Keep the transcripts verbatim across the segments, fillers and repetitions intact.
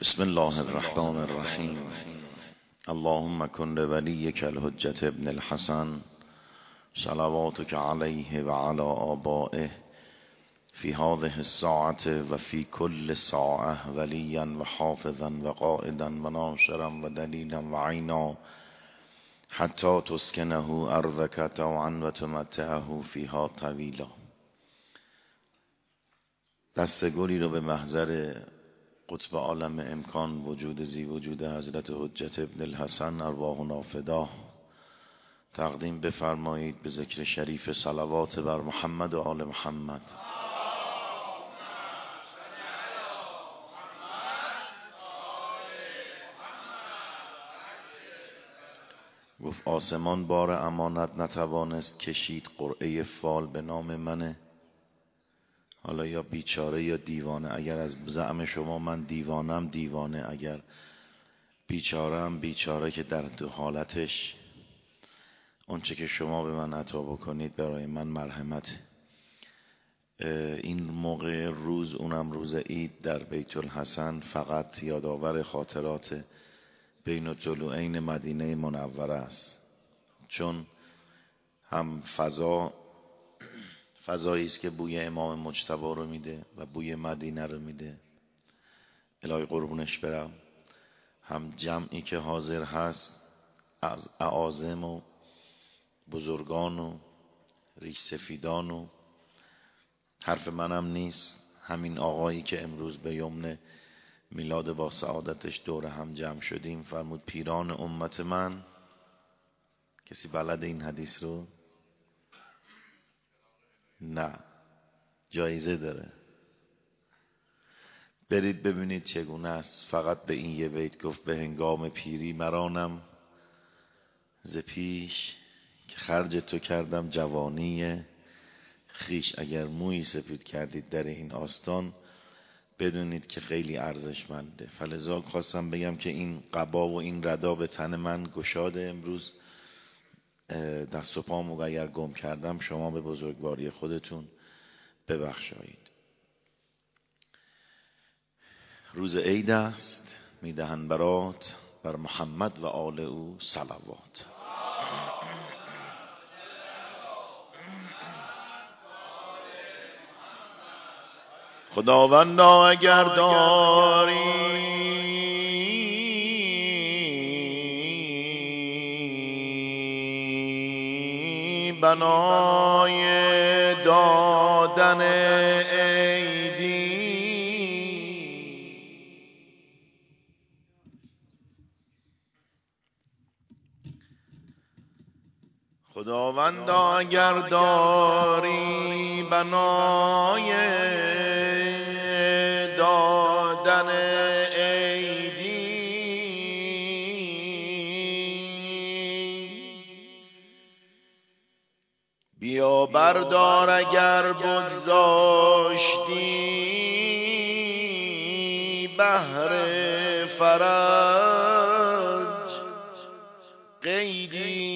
بسم الله الرحمن الرحیم. اللهم کن لولیک الحجة ابن الحسن صلواتک علیه و علی آبائه فی هذه الساعة و فی کل ساعة ولیا و حافظا و قائدا و ناصرا و دلیلا و عینا حتی تسکنه ارضک طوعا و تمتعه فیها طویلا. دستگلی رو به محضر قطب عالم امکان وجود زی وجود حضرت حجت ابن الحسن ارواحنا فدا تقدیم بفرمایید به ذکر شریف صلوات بر محمد و آل محمد. گفت آسمان بار امانت نتوانست کشید، قرعه فال به نام منه. حالا یا بیچاره یا دیوانه. اگر از زعم شما من دیوانم دیوانه، اگر بیچارم بیچاره که در دو حالتش اونچه که شما به من عطا بکنید برای من مرحمت. این موقع روز، اونم روز عید در بیت الحسن، فقط یادآور خاطرات بین الطلوعین مدینه منوره است، چون هم فضا فضایی است که بوی امام مجتبی رو میده و بوی مدینه رو میده، الهی قربونش برم. هم جمعی که حاضر هست از اعاظم و بزرگان و ریش سفیدان و حرف منم نیست، همین آقایی که امروز به یمن میلاد با سعادتش دور هم جمع شدیم فرمود پیران امت من. کسی بلد این حدیث رو؟ نه، جایزه داره، برید ببینید چگونه است. فقط به این یه بیت گفت به هنگام پیری مرانم ز پیش، که خرج تو کردم جوانی خیش. اگر مویی سپید کردید در این آستان بدونید که خیلی ارزشمنده. فلذا خواستم بگم که این قبا و این ردا به تن من گشاده. امروز دست و پامو اگر گم کردم شما به بزرگواری خودتون ببخشایید. روز عید است، میدهن برات بر محمد و آل او صلوات. خداوندا اگر داری بنای دادن عیدی، خداوندا اگر داری بنای دادن عیدی، بیا بردار اگر بگذاشتی بهر فرج قیدی.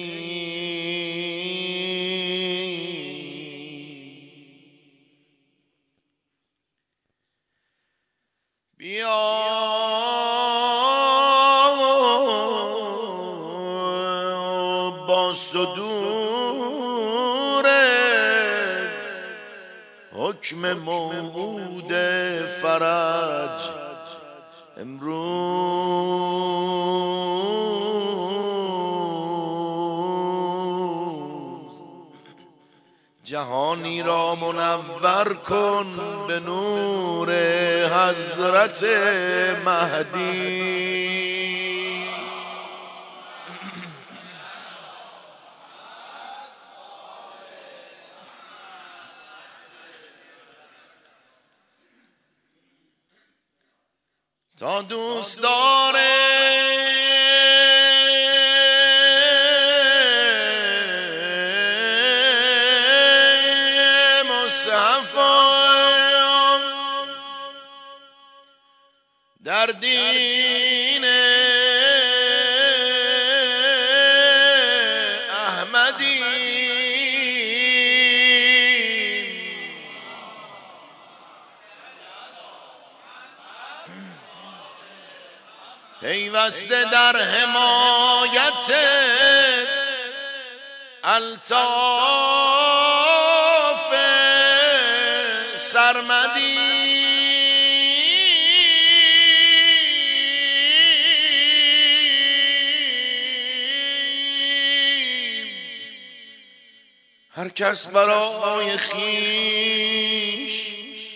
بیا با صدور حکم موعود فرج امروز جهانی را منور کن به نور حضرت مهدی. تا دوست داره در دین احمدی پیوسته در حمایت الطاف سرمدی. هر کس برای خویش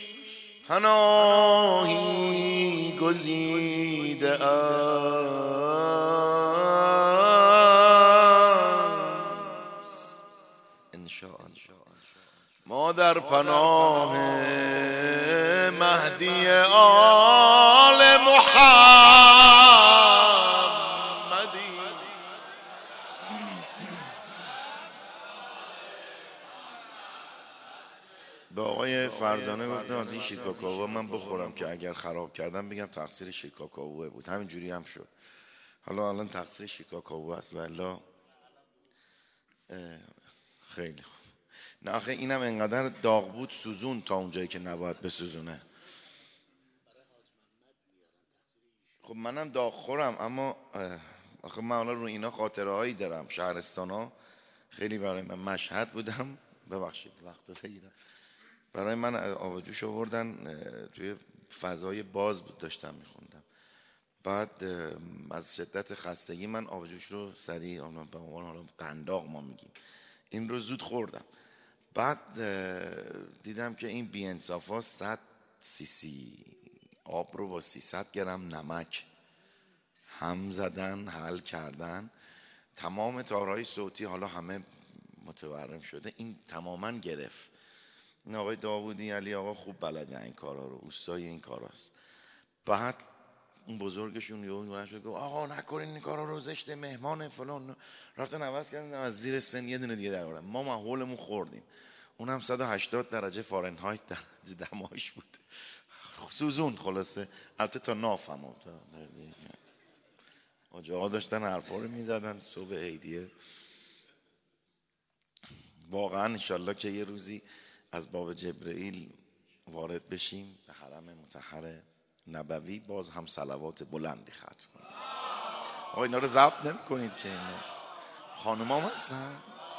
پناهی گزیده است. انشاءالله ما در پناه مهدی آل محمدی. به آقای فرزانه گفتم از این شیرکاکائو من بخورم که اگر خراب کردم بگم تقصیر شیرکاکائو بود. همینجوری هم شد. حالا الان تقصیر شیرکاکائو است والا. خیلی خوب. نه آخه اینم انقدر داغ بود سوزون تا اونجایی که نباید بسوزونه. خب منم داغ خورم اما آخه من حالا رو اینا خاطره هایی دارم. شهرستان ها خیلی برای من. مشهد بودم، ببخشید وقت بگیرم، برای من آبجوش آوردن توی فضای باز بود داشتم میخوندم. بعد از شدت خستگی من آبجوش رو سریع به عنوان قنداق ما میگیم این رو زود خوردم. بعد دیدم که این بی‌انصافا صد سی سی آب رو با سیصد گرم نمک هم زدن حل کردن. تمام تارهای صوتی حالا همه متورم شده، این تماما گرفت. این آقای داوودی علی آقا خوب بلده این کارا رو، اوستای این کاراست. بعد اون بزرگشون یهو بلند شد گفت آقا نکنین این کارا رو، زشته، مهمان فلان. رفتن عوض کردن از زیر سن یه دونه دیگه در آوردن. ما محولمون خوردیم. اونم صد و هشتاد درجه فارنهایت درجه دماش بود. سوزون خلاصه. البته تا نافم آجاها داشتن حرفا رو میزدن صبح عیدیه. واقعا انشالله که یه روزی از باب جبرئیل وارد بشیم به حرم مطهر نبوی، باز هم صلوات بلندی ختم کنیم. آقا اینا رو ضبط نمی کنید که اینا خانومام هستن.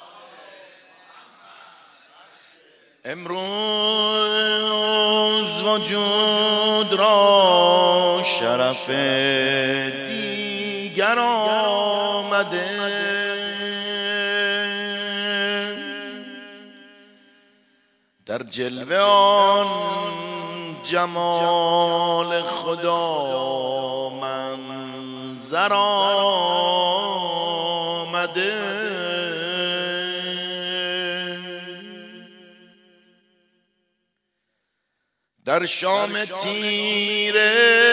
امروز وجود را شرف دیگر آمده، در جلوه آن جمال خدا منظر آمده. در شام تیره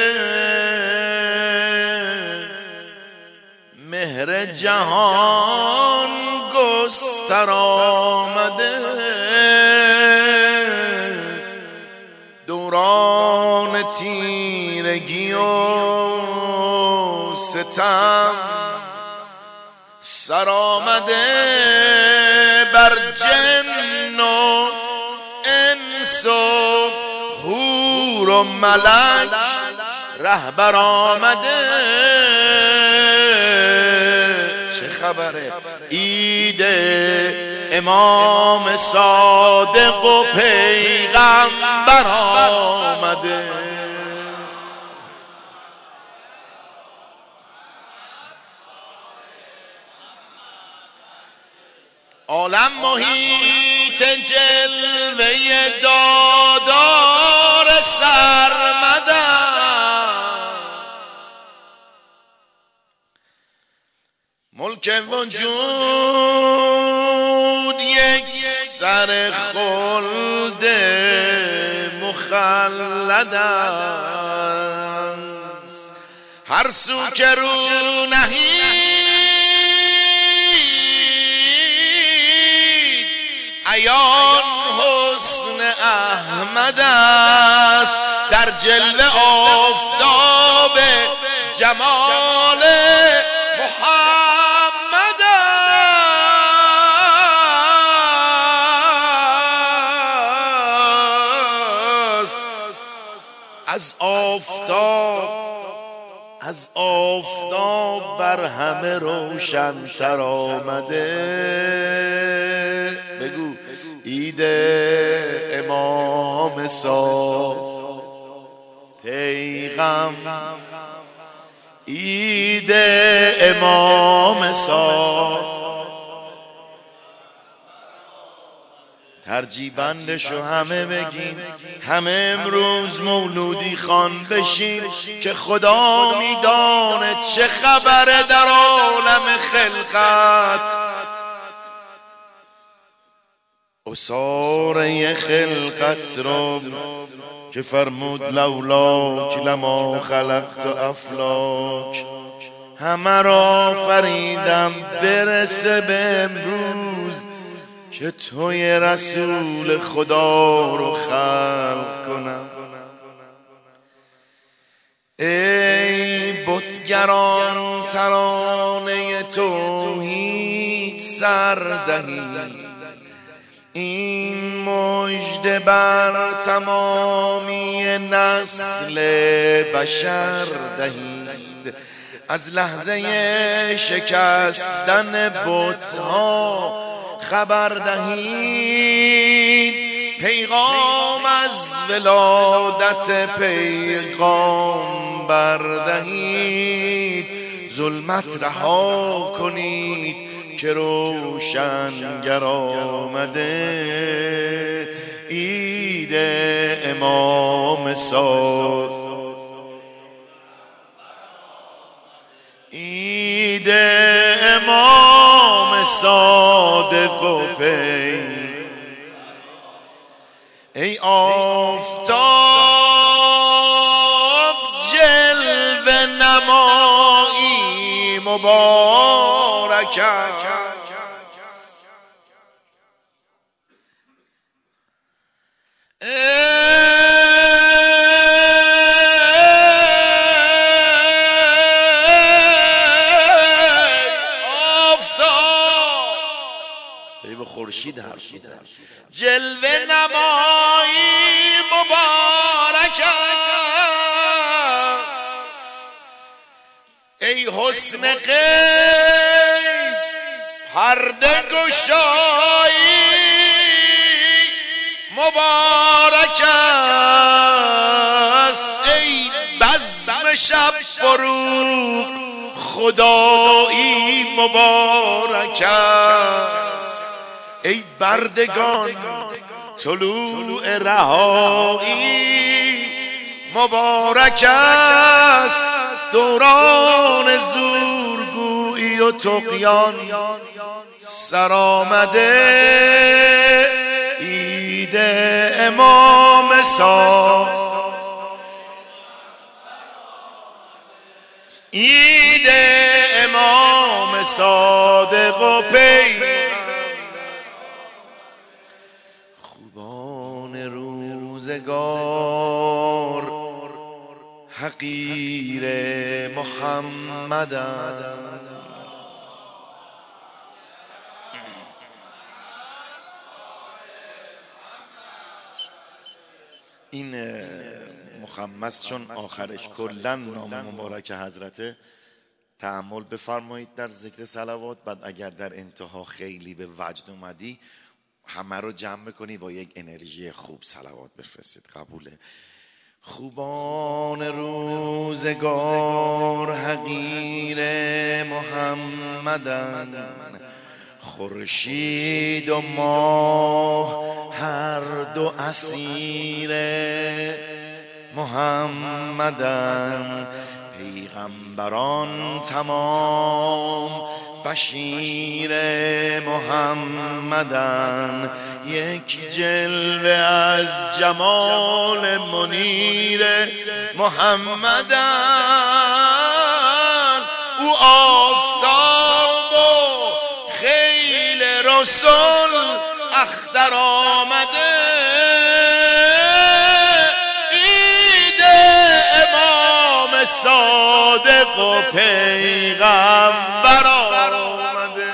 مهر جهان گستر آمده، دوران تیرگی و ستم سر آمده، بر جن و انس و حور و ملک رهبر آمده. چه خبره؟ عید امام صادق و پیغمبر آمده. عالم محیط جلوه دادار سرمد است، ملک وجود یک سر خلد مخلد است. هر سو که رو نهید عیان حسن احمد است، در جلوه آفتاب جمال محمد است. از آفتاب از آفتاب بر همه روشن تر آمده. بگو عید امام صادق پیغام، عید امام صادق. ترجیبندشو همه بگین، همه امروز مولودی خوان بشین که خدا میدانه چه خبره در عالم خلقت. اساره خلقت رو که فرمود لولاک لما خلقت افلاک، همه را فریدم برسه به امروز که توی رسول خدا رو خلق کنم. ای بتگران ترانه توحید سردهید، این مژده بر تمامی نسل بشر دهید. از لحظه شکستن بت‌ها خبر دهید، پیغام از ولادت پیغام بردهید. ظلمت رها کنید که روشنگر آمده. عید امام صادق، عید امام صادق و پی. ای آفتاب جلوه نمایی مبارک است. خورشید حرف میزنه. جلوه نمایی مبارک است. ای حسن غیب پرده گشایی مبارک است. ای بزم شب فروغ خدایی مبارک است. ای بردگان طلوع رهایی مبارک است. دوران زورگویی و طغیان سر آمده. عید امام صادق، عید امام صادق و پیغام. خوبان روزگار حقیر محمدند. این مخمس چون آخرش کلا نام مبارک حضرته، تأمل بفرمایید در ذکر صلوات. بعد اگر در انتها خیلی به وجد اومدی همه رو جمع بکنی با یک انرژی خوب صلوات بفرستید. قبوله؟ خوبان روزگار حقیر محمدند. خورشید و ماه هر دو اسیر محمدند. پیغمبران تمام بشیر محمدند. یک جلوه از جمال منیر محمدند. او آفتاب و خیل رسول اختر آمده. عید امام صادق و پیغمبر آمده.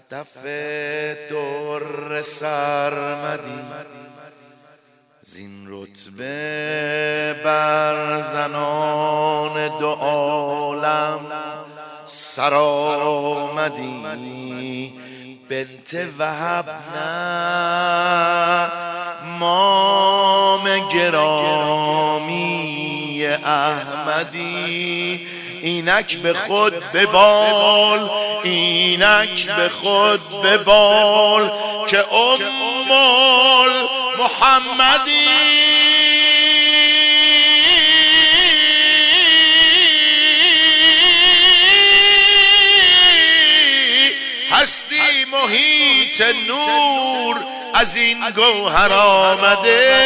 صدف در سرمدی زین رتبه بر زنان دو عالم سر آمدی. بنت وهب نه مام گرامی احمدی. اینک به خود ببال، اینک به خود ببال که ام محمدی. هستی محیط نور از این گوهر آمده.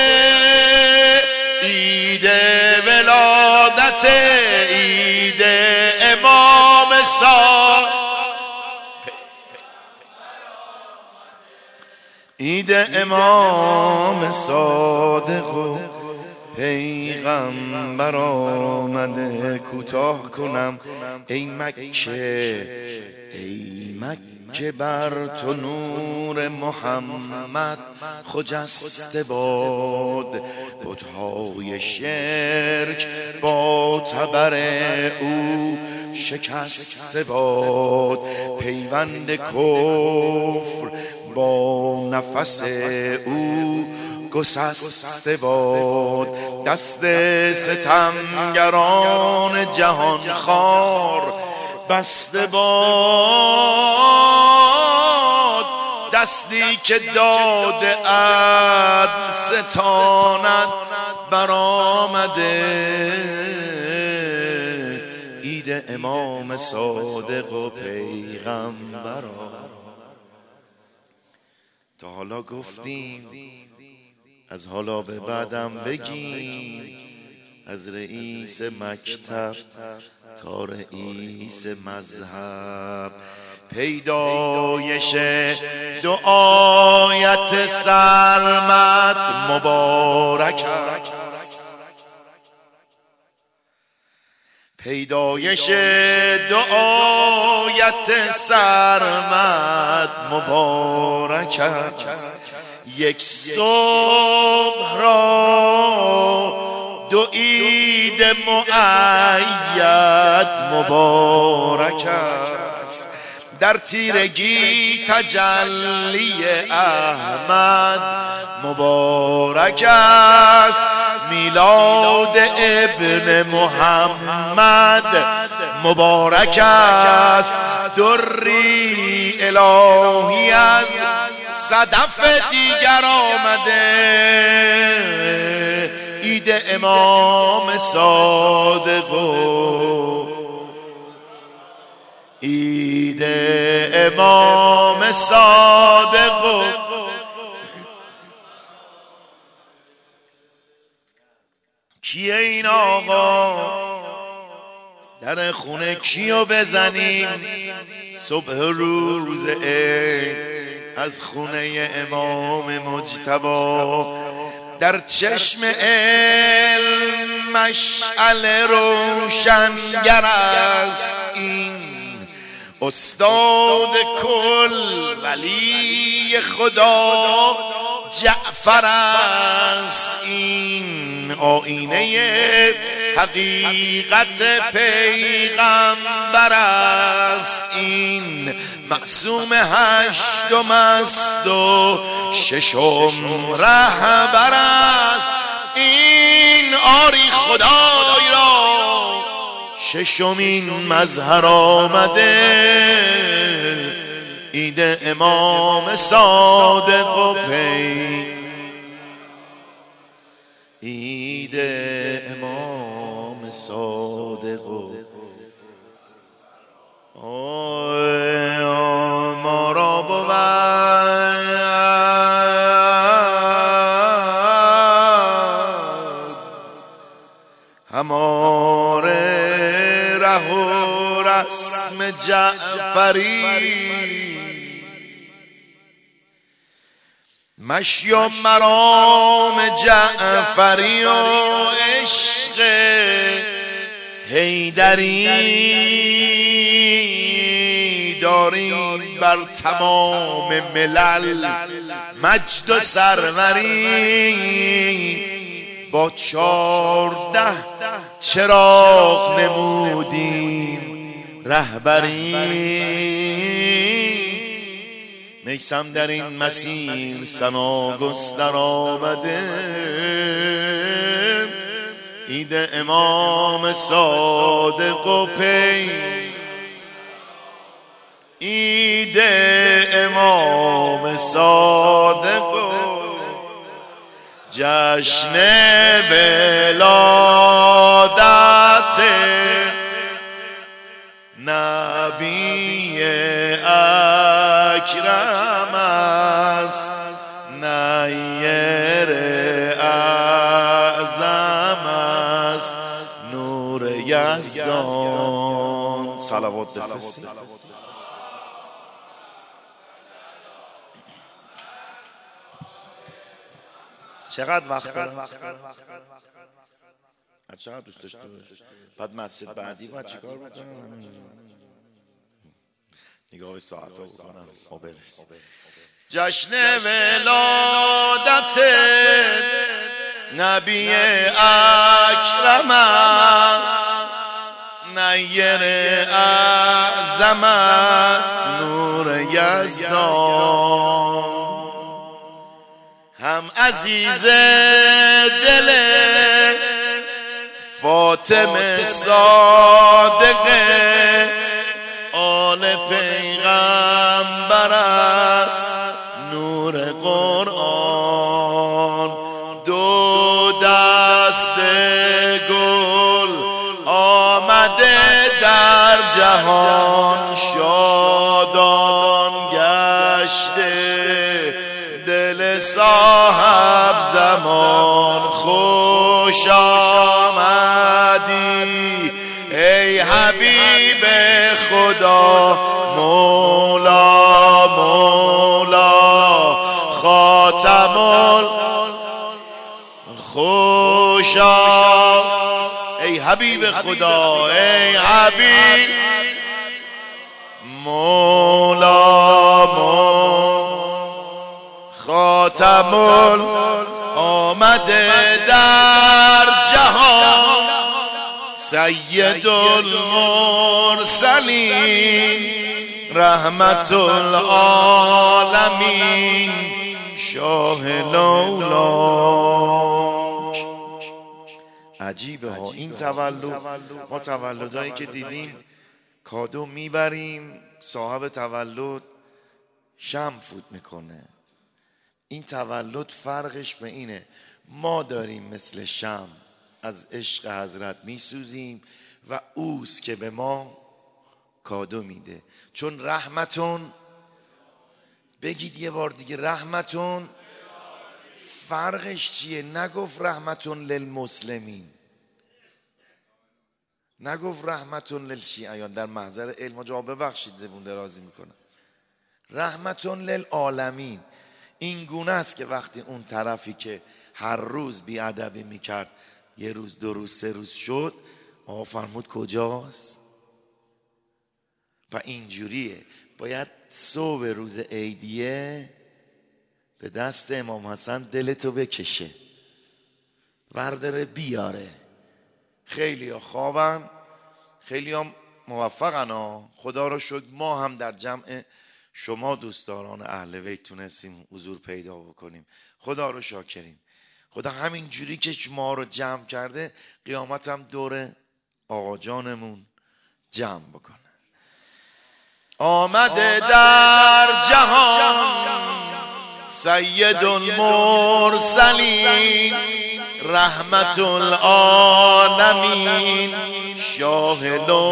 عید ولادت عید امام صادق، عید امام صادق و پیغمبر آمده. کوتاه کنم ای مکه، ای مکه بر تو نور محمد خجسته باد. بت‌های شرک با تبر او شکسته باد. پیوند کفر با نفس او گسسته باد. دست ستمگران جهان خوار بسته باد. دستی که داد عدل ستاند برآمده. عید امام صادق و پیغمبر. تا حالا گفتیم، از حالا به بعدم بگیم. از رئیس مکتب تا رئیس مذهب پیدایش دو آیت سرمد مبارک است. پیدایش دو آیت سرمد مبارک است. یک صبح را دو عید مؤید مبارک است. در تیرگی تجلی احمد مبارک است. میلاد ابن محمد مبارک است. دری الهی از صدف دیگر آمده. عید امام صادق و عید امام صادق و کیه این آقا؟ در خونه کیو بزنیم؟ صبح روز عید از خونه امام مجتبی در چشم علم مشعل روشنگر است. این استاد کل ولی خدا جعفر است. این آینه حقیقت پیغمبر است. این معصوم هشتم است و ششم رهبر است. این آری خدای را ششمین مظهر آمده. عید امام صادق و پی عید امام صادق و ما را بود هماره ره و رسم جعفری. مشی و مرام جعفری و عشق حیدری داریم بر تمام ملل مجد و سروری. با چارده چراغ نمودیم رهبری. میسم در این مسیر ثنا گستر آمده، عید امام صادق و پی عید امام صادق و جشن ولادت نبی اکرم است، نیر اعظم است، نور یزدان. صلوات بفرستید. چقدر وقت دارم؟ چقدر دوست داشته بعد مسجد بعدی باید چیکار بکنم؟ نگاه ساعت ها بکنم ما برس. جشن ولادت نبی اکرم است، نیر اعظم است، نور یزدان. هم عزیز دل فاطمه صادقه، آل پیغمبر است، نور قرآن. دو دست گل آمده در جهان، شادان گشته دل صاحب زمان. خوش آمدی ای حبیب خدا، مولا مولا خاتم ال. خوش ای حبیب خدا، ای حبیب مولا مولا خاتم ال. آمده در جهان سید المرسلین، رحمت العالمین، شاه لولاک. عجیبه ها این تولد. ما تولدهایی که دیدیم کادو میبریم، صاحب تولد شمع فوت میکنه. این تولد فرقش به اینه، ما داریم مثل شمع از عشق حضرت میسوزیم و اوست که به ما کادو میده. چون رحمتون، بگید یه بار دیگه رحمتون. فرقش چیه؟ نگفت رحمتون للمسلمین، نگفت رحمتون للشیعیان. در محضر علم جواب ببخشید زبون درازی میکنم. رحمتون للعالمین. این گونه است که وقتی اون طرفی که هر روز بیادبی میکرد یه روز دو روز سه روز شد، آقا فرمود کجاست؟ و اینجوریه باید صبح روز عیدیه به دست امام حسن دلتو بکشه، ورداره بیاره. خیلی ها خوابن، خیلی ها موفقن ها. خدا رو شکر ما هم در جمع شما دوستداران اهل بیت تونستیم حضور پیدا بکنیم. خدا رو شاکریم. خدا همین جوری که شما رو جمع کرده، قیامت هم دور آقا جانمون جمع بکنه. آمده در جهان سید المرسلین، رحمت العالمین، شاه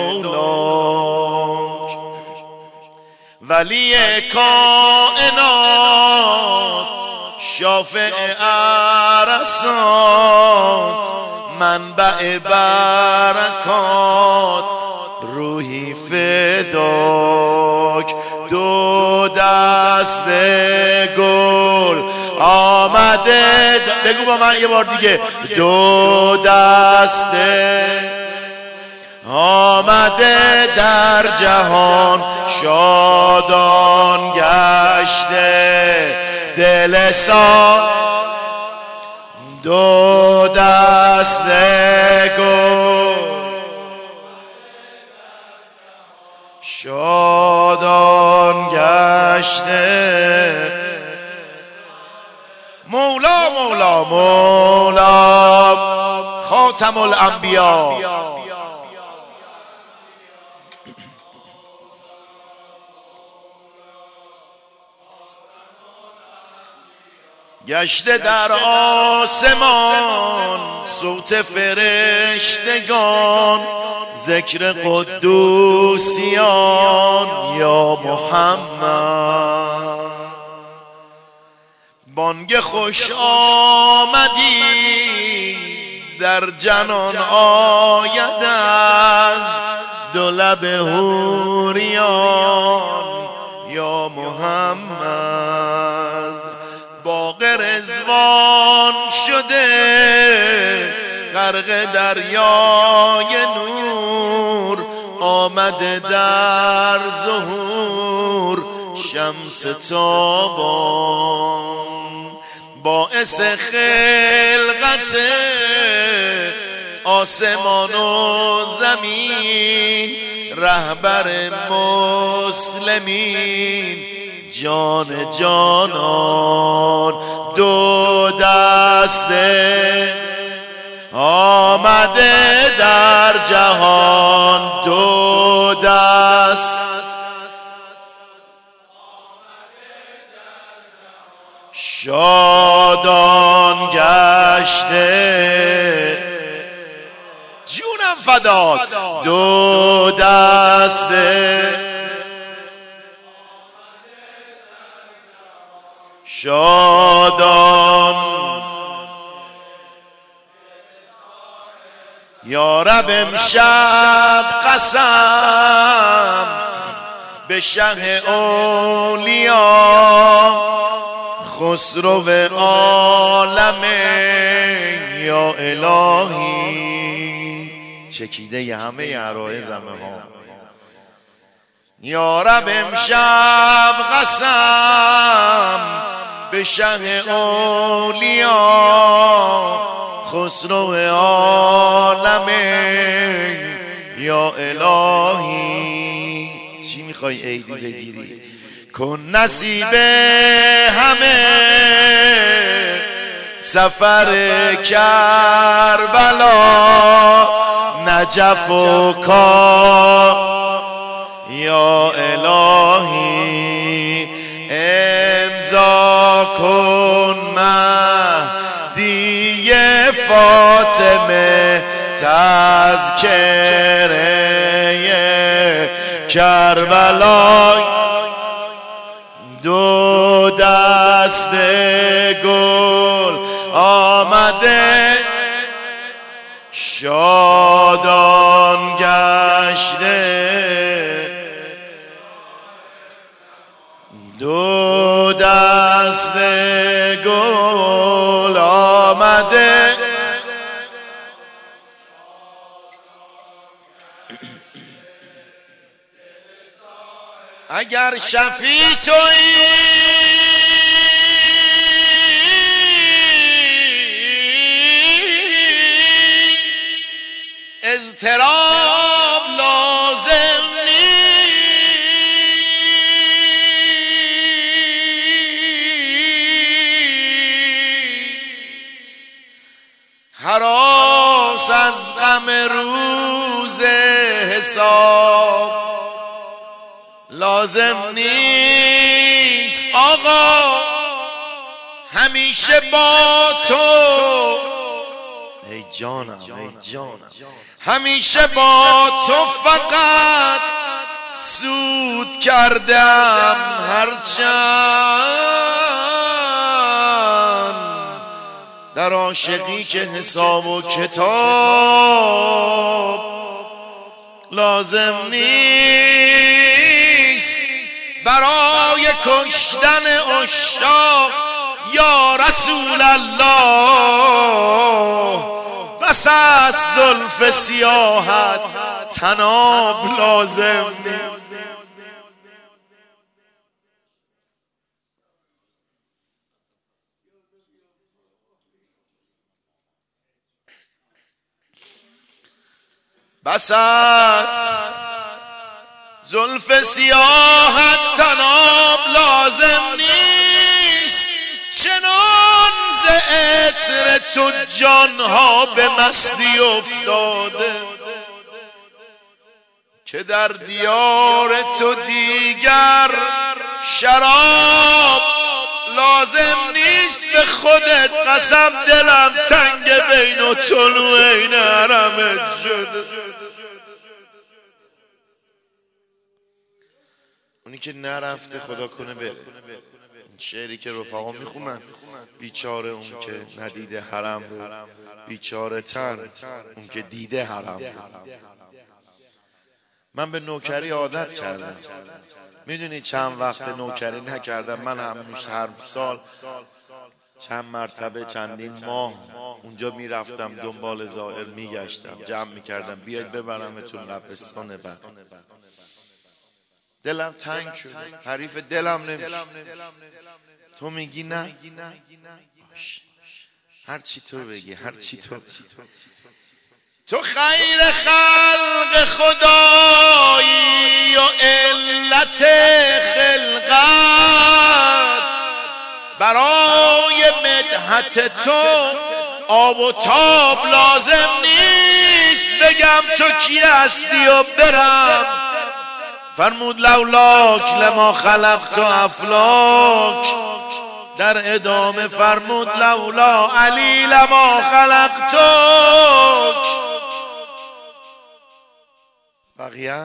لولاک. ولی کائنات، شافع عرصات، منبع برکات، روحی فداک. دو دست گل آمده، بگو با من یه بار دیگه. دو دست آمده در جهان شادان گشته دل سال دو دست گل شادان گشته مولا مولا مولا خاتم الانبیا گشته در آسمان صوت فرشتگان ذکر قدوسیان یا محمد بانگ خوش آمدی در جنان آید از دو لب حوریان یا محمد باغ رضوان شده غرق دریای نور آمده در ظهور شمس تابان باعث خلقت آسمان و زمین رهبر مسلمین جان جانان دو دسته آمده در جهان دو دست شادان گشته جونم فداد دو دسته شادان یا رب امشب قسم به شه اولیا خسرو عالم یا الهی چکیده ی همه عرایزم ها یا رب امشب قسم به شه اولیا خسرو عالم یا الهی چی میخوای عیدی بگیری کن نصیب همه سفر کربلا نجف و کا یا الهی امضا کن مهدی فاطمه تذکره کربلا دو دست گل آمده شادان گشته دو دست گل آمده اگر شفیع تویی اضطراب لازم نیست هراس از غم روز حساب لازم نیست آقا همیشه با تو ای جانم ای جانم همیشه با تو فقط سود کردم هرچند در عاشقی که حساب و کتاب لازم نیست برای کشتن عشاق یا رسول الله بس است زلف سیاحت تناب لازم نیست. بس است زلف سیاحت تناب لازم نیست، چنان ز عطر تو جانها به مستی افتاده که در دیار تو دیگر شراب لازم نیست. به خودت قسم دلم تنگ بین و طلوعین حرمت شده. اونی که نرفته خدا کنه بره. این شعری که رفقا میخونن، بیچاره اون که ندیده حرم رو، بیچاره تر اون که دیده حرم رو. من به نوکری عادت کردم. میدونی چند وقت نوکری نکردم؟ من همیشه هر سال چند مرتبه چندین ماه اونجا میرفتم دنبال زائر میگشتم، جمع میکردم بیاید ببرمتون قبرستان بعد. دلم تنگ شده، حریف دلم نمیشه. تو میگی نه، هر چی تو بگی، هر چی تو بگی. تو خیر خلق خدایی و علت خلقت، برای مدحت تو آب و تاب لازم نیست. بگم تو کی هستی و برم، فرمود لولاک لما خلقت افلاک. در ادامه فرمود لولا علی لما خلقتک. بقیه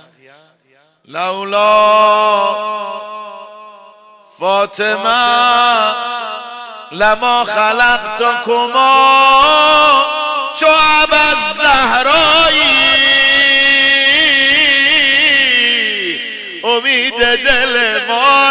لولا فاطمه لما خلقتکما. تو ابا الزهرایی امید دل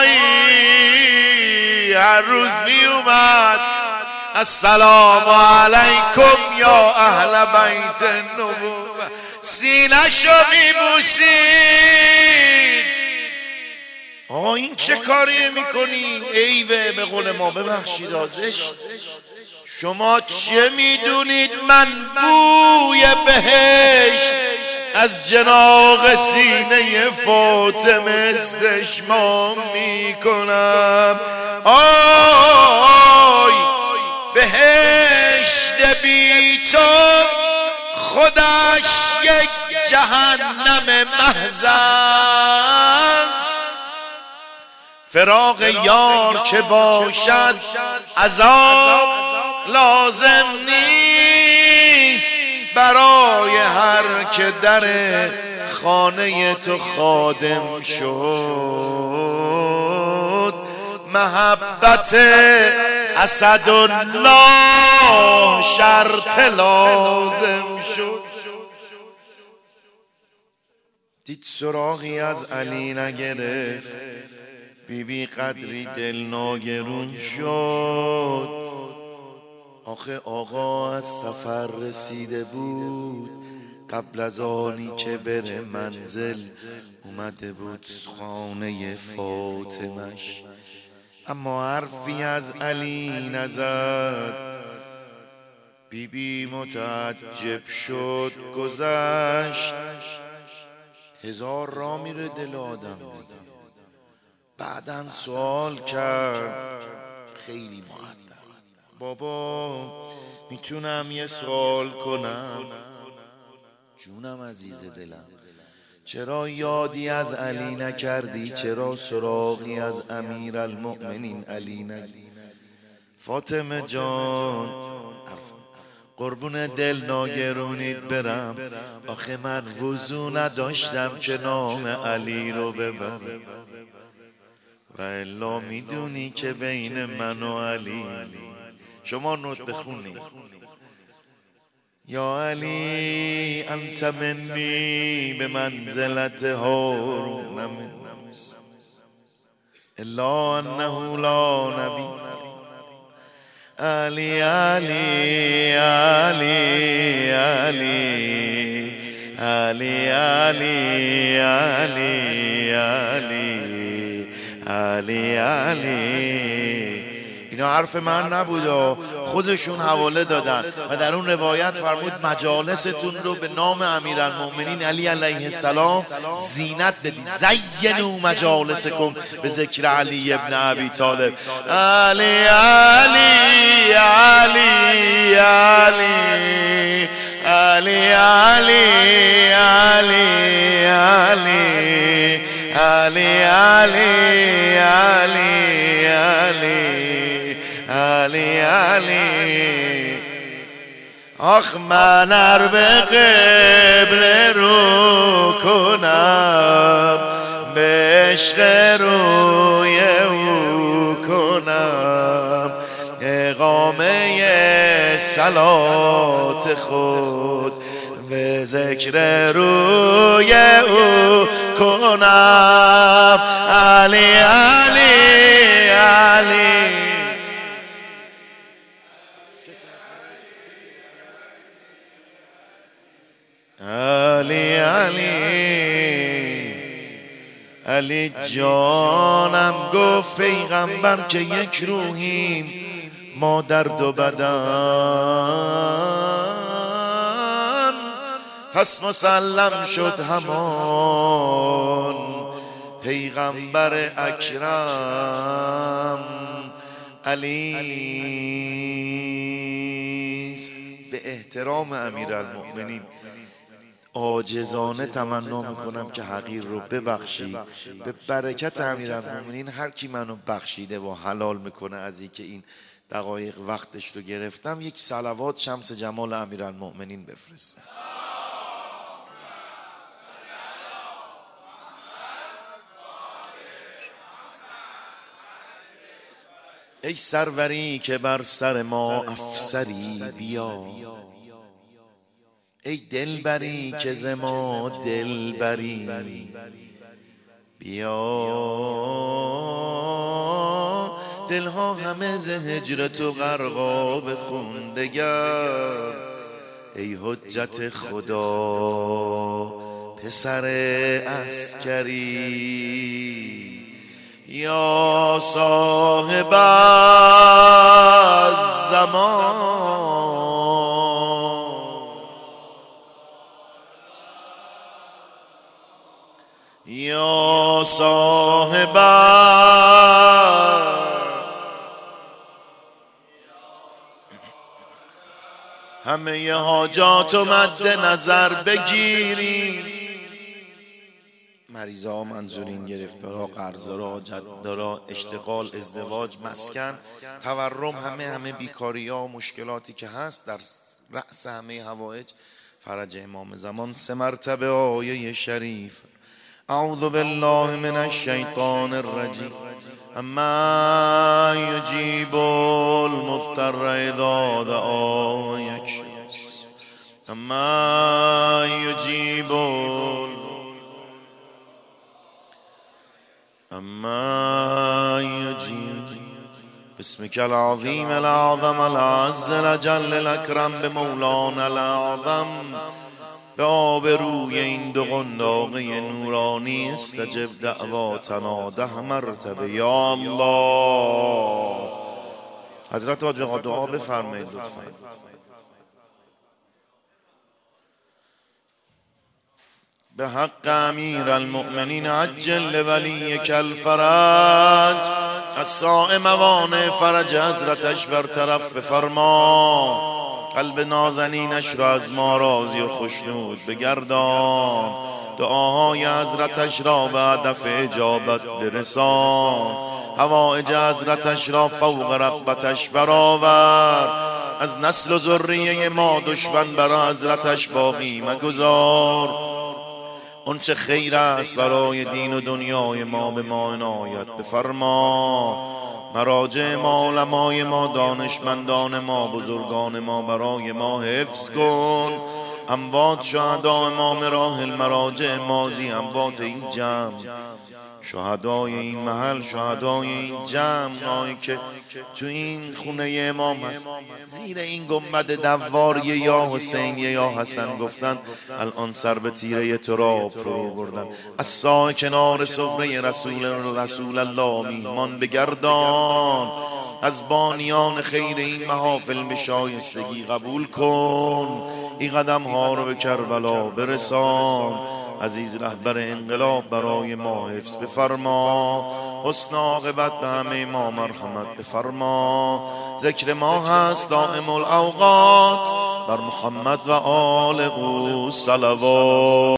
مایی. هر روز می اومد السلام علیکم یا اهل بیت النبوة، سینه‌شو می بوسید. آقا این چه کاری میکنی؟ عیبه به قول ما، ببخشید آزش. شما چه میدونید من بوی بهشت از جناق سینه فاطمه استشمام میکنم؟ آی بهشت بی تو خودش یک جهنم محض است. فراق یار که باشد عذاب لازم نیست. برای هر که در خانه تو خادم شد، محبت اسدالله شرط لازم شد. دید سراغی از علی نگرفت، بی بی قدری دل ناگرون شد. آخه آقا از سفر رسیده بود، قبل از آنی که بره منزل اومده بود خانه فاطمش. اما حرفی از علی نزد، بی بی متعجب شد گذشت. هزار را میره دل آدم. بعدن سوال کرد خیلی مؤدب، بابا میتونم یه سوال کنم؟ جونم عزیز دلم، چرا یادی از علی نکردی؟ چرا سراغی از امیر المؤمنین علی نگی؟ فاطمه جان قربون دل ناگرونید برم، آخه من وضو نداشتم که نام علی رو ببرم، و الا میدونی که بین من و علی. شما نوت بخونید. یا علی انت منی به منزلت هارون من موسی، الا انه لا نبی. علی علی علی علی علی علی علی علی علی علی. اینا حرف من نبود و خودشون حواله دادن و در اون روایت فرمود مجالستون رو به نام امیرالمؤمنین علی علیه السلام زینت بدید. زینوا مجالسکم به ذکر علی ابن ابی طالب. علی علی علی علی علی علی علی علی علی علی علی علی علی علی. آخ من ار به قبله رو کنم، به عشق روی او کنم، اقامه صلات خود به ذکر روی او کنم. علی علی علی علی علی علی جانم گفت پیغمبر که یک روحیم ما در دو بدن، پس مسلم شد همان پیغمبر اکرم علی. به احترام امیرالمؤمنین عاجزانه تمنا میکنم که حقیر رو ببخشی. به برکت امیرالمؤمنین هر کی منو بخشیده و حلال میکنه از این که این دقایق وقتش رو گرفتم، یک صلوات شمس جمال امیرالمؤمنین بفرسته. ای سروری که بر سر ما افسری بیا، ای دلبری که ز ما دلبری بیا. دلها همه ز هجر تو غرقاب خون دگر، ای حجت خدا پسر عسکری. یا صاحب الزمان، یا صاحب همه حاجات و مد نظر بگیریم. مریضا، منظورین، گرفتارا، قرضدارا، حاجتدارا، اشتغال، ازدواج، مسکن، تورم، همه همه بیکاریا و مشکلاتی که هست در رأس همه حوائج فرج امام زمان. سه مرتبه آیه شریف اعوذ بالله من الشیطان الرجیم. اما یجیب المضطر اذا دعاه یکشف، اما یجیب اما یجیب. بسمک العظیم العظم العز الجل الاکرم به مولانا الاعظم، به آبروی این دو قنداقه نورانی استجب دعواتنا ده مرتبه یا الله. حضرت حاج آقا دعا بفرمایید لطفا. به حق امیر المؤمنین عجل ولیک الفرج، از سائم موانع فرج حضرتش برطرف بفرما. قلب نازنینش را از ما راضی و خوشنود بگردان. دعاهای حضرتش را به هدف اجابت برسان. حوائج حضرتش را فوق رغبتش برآور. از نسل و ذریه ما دشمن بر حضرتش باقی مگذار. اون چه خیر است برای دین و دنیای ما به ما عنایت بفرما. مراجع ما، علمای ما، دانشمندان ما، بزرگان ما برای ما حفظ کن. اموات شهدا، امام راحل، مراجع ماضی، اموات این جمع، شهدای این محل، شهدای این جمع، اونایی که تو این خونه امام هست، زیر این گنبد دوار یا حسین یا حسن گفتن الان سر به تیره تراب فرو بردن. از سایه کنار سفره رسول رسول الله میهمان بگردان، از بانیان خیر این محافل به شایستگی قبول کن، این قدم ها رو به کربلا برسان. عزیز رهبر انقلاب برای ما حفظ بفرما، حسن عاقبت به همه ما مرحمت بفرما. ذکر ما هست دائم الاوقات، بر محمد و آل او صلوات.